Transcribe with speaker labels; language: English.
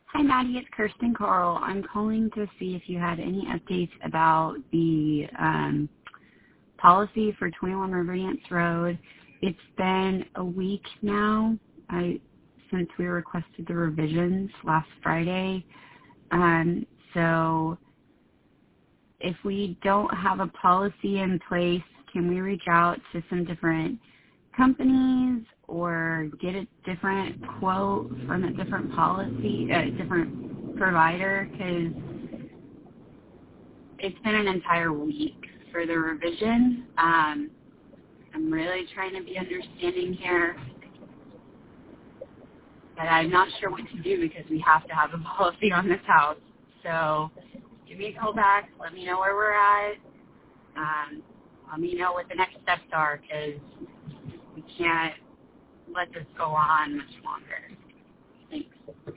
Speaker 1: Hi, Maddie. It's Kirsten Carl. I'm calling to see if you had any updates about the policy for 21 Riverdance Road. It's been a week now since we requested the revisions last Friday. So if we don't have a policy in place, can we reach out to some different companies or get a different quote from a different policy, a different provider? Because it's been an entire week for the revision. I'm really trying to be understanding here, but I'm not sure what to do because we have to have a policy on this house. So give me a call back. Let me know where we're at. Let me know what the next steps are because we can't let this go on much longer. Thanks.